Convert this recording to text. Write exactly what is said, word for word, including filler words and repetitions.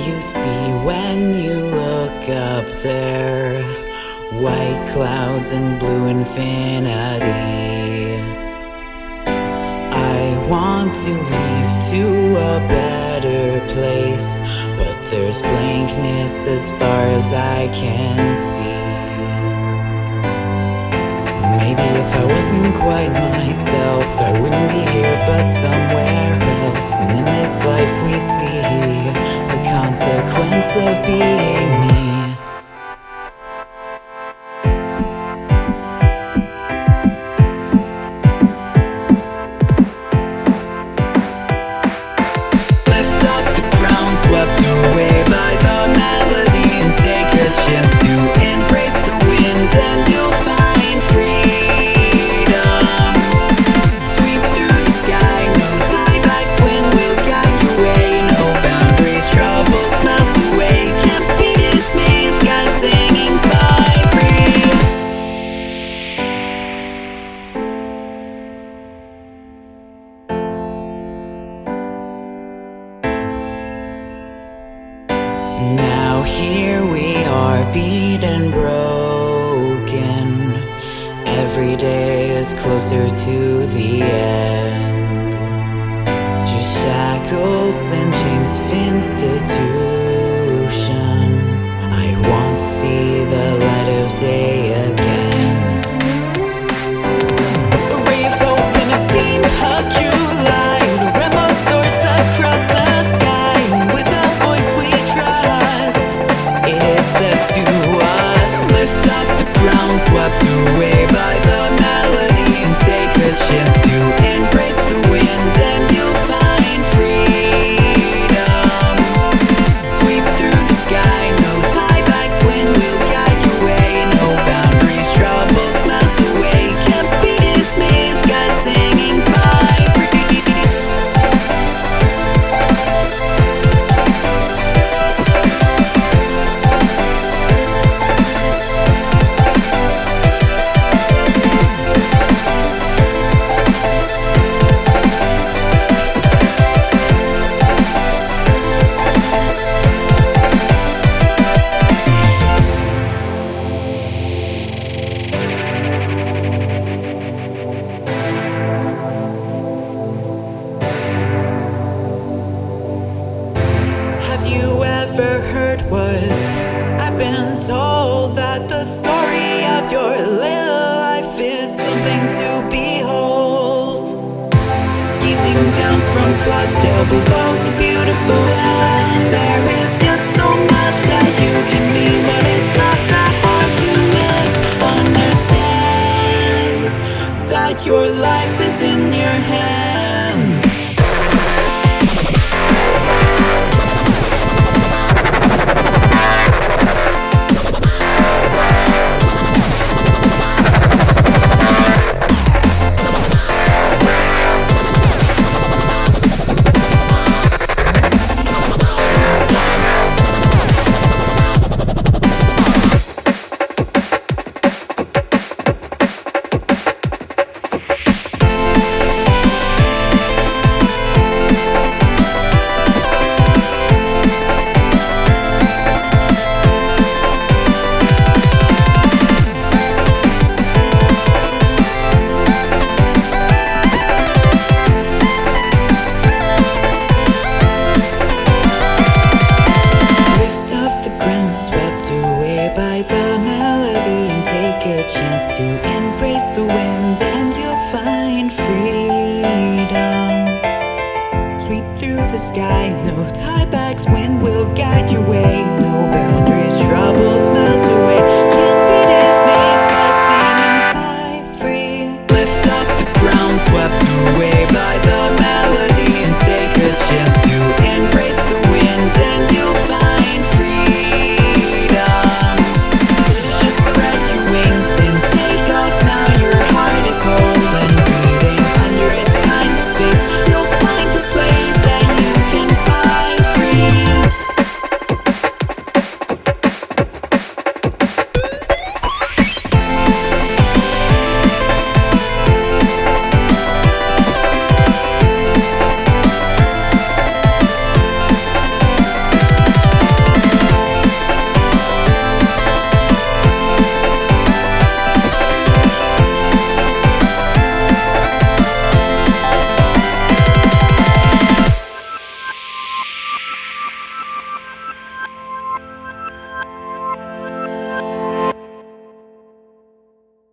you see when you look up there? White clouds and blue infinity. I want to leave to a better place, but there's blankness as far as I can see. Maybe if I wasn't quite myself, I wouldn't be here but somewhere else. And in this life we see the consequence of being me. Lift off the ground, swept away by the melody, and take a chance to embrace the wind, and you'll find freedom. Sweep through the sky, no tiebacks, wind will guide your way. No boundaries, troubles melt away, can't be dismayed, sky singing fly free. Now here we are, beat and broken. Every day is closer to the end. Just shackles and chains of institution. I won't see the light of day again. A rave open, a beam hug you light. A rainbow soars across the sky. With a voice we trust, it says to us, lift up the ground, swept away by the melody, and take a chance to embrace the wind, and you'll find freedom. Sweep through the sky, no tiebacks, wind will guide your way. No boundaries, troubles melt away, can't be dismayed, sky singing fly free. Have you ever heard what I've been told? That the story of your little life is something to behold. Gazing down from clouds still below the beautiful land, there is just so much that you can be, but it's not that hard to misunderstand that your life is in your hands. By the melody, and take a chance to